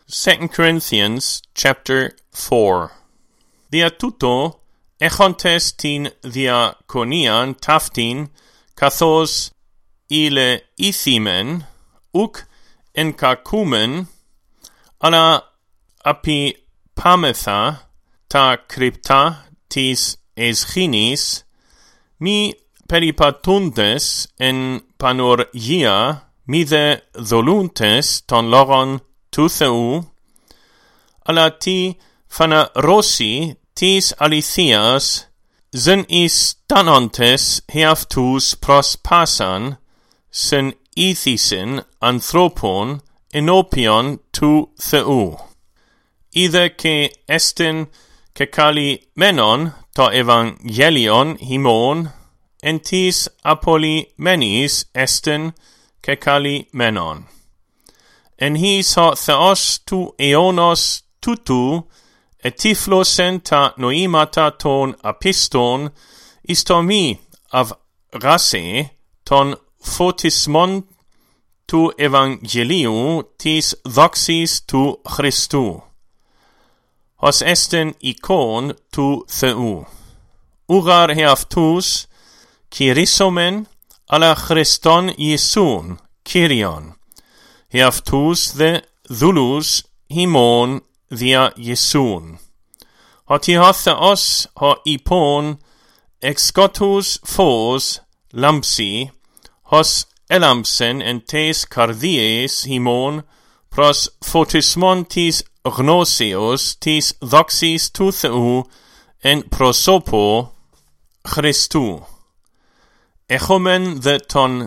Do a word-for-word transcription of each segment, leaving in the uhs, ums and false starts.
Second Corinthians chapter four. Δια τούτο, έχοντες την διακονίαν ταύτην, καθώς ηλεήθημεν, ουκ ενκακούμεν, αλλά απειπάμεθα τα κρυπτά της εσχήνης, μη περιπατούντες εν πανοργία, μη δε δολούντες των λόγων του Θεού, αλλά τι φαναρώσει της αληθείας, ζεν εις τάνοντες εαυτούς προς πάσαν, σεν ήθησεν ανθρώπων ενώπιον του Θεού. Είδε και εστιν και καλυμμένον το Ευαγγέλιον ημών, εν της απολυμένης εστιν και καλυμμένον. Εν εις ο Θεός του αιώνος τούτου ετύφλωσεν τα νοήματα των απίστων εις το μη αυγάσε των φωτισμών του Ευαγγελίου της δόξης του Χριστού, ως εστιν εικόν του Θεού. Ουγαρ εαυτούς κηρύσσομεν, αλλά Χριστόν Ιησούν Κύριον, εαυτούς δε δούλους ημών δια Ιησούν. Ότι ο Θεός ο υπόν εξ σκότους φως λάμψει, ως έλαμψεν εν τες καρδίες ημών προς φωτισμόν της γνώσεως της δόξης του Θεού εν προσώπο Χριστού. Έχομεν δε τον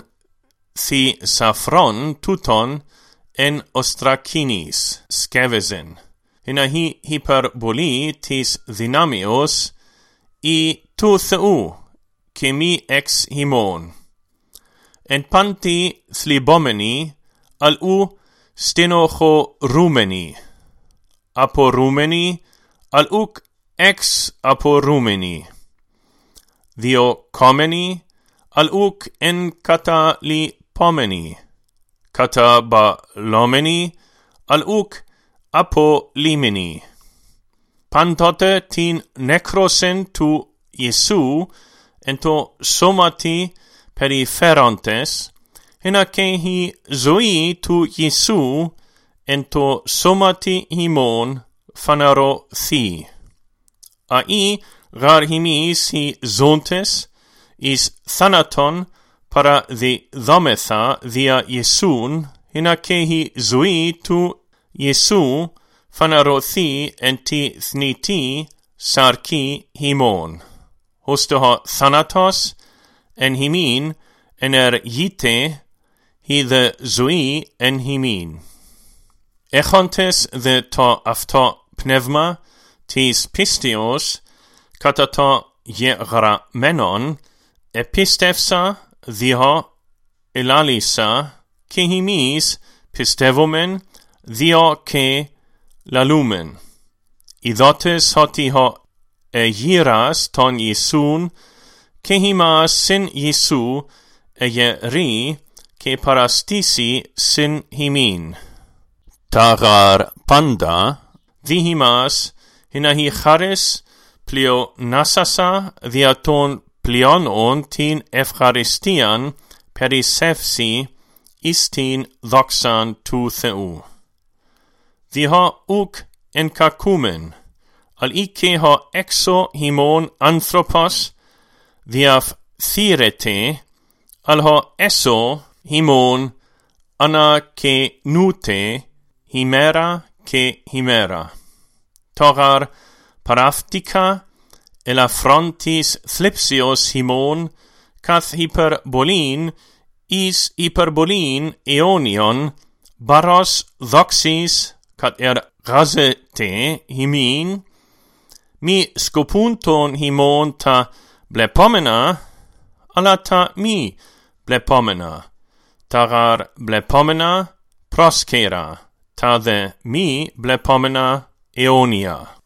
θησαυρόν τούτον εν οστρακίνης σκεύεζεν, εναχή υπερβολή της δυνάμεως ή του Θεού και μη εξ ημών. Εν πάντη θλιβόμενοι, αλλού στενοχωρούμενοι, απορούμενοι, αλλού εξ απορούμενοι, διοκόμενοι, αλλού εν καταλυπόμενοι, καταβαλλόμενοι, αλλού απολύμενοι. Πάντοτε την νεκρόσεν του Ιησού εν το σώματι περιφέροντες, ενα και η ζωή του Ιησού εν το σώματι ημών φανερωθεί. Αΐ γαρ ημείς οι ζώντες εις θάνατον παραδιδόμεθα δια Ιησούν, ενα και η ζωή του Ιησού φανερωθεί εν τη θνητή σαρκή ημών. Ώστε ο θάνατος εν ημίν ενεργείται, η δε ζωή εν ημίν. Έχοντες δε το αυτό πνεύμα της πίστεως κατά το γεγραμμένον, επίστευσα διό ελάλησα και ημείς πιστεύομεν διό και λαλούμεν. Ιδότες ότι ο εγείρας των Ιησούν και ημάς συν Ιησού εγερεί και παραστήσει συν ημίν. Ταγαρ πάντα δι ημάς εναχή χάρες πλεονάσασα δια των πλειώνων την ευχαριστίαν περισσεύσει εις την δόξαν του Θεού. Διό ουκ ενκακούμεν, αλ και ο έξω ημών άνθρωπος διαφθείρεται, αλ ο έσω ημών ανακαινούται ημέρα και ημέρα. Τόγαρ παραυτικά ελαφρόν της θλίψεως ημών καθ υπερβολήν εις υπερβολήν αιώνιον βάρος δόξης κατ εργάζεται ημίν, μη σκοπούν των ημών τα βλεπόμενα, αλλά τα μη βλεπόμενα, τα γαρ βλεπόμενα προσκέρα, τα δε μη βλεπόμενα αιώνια.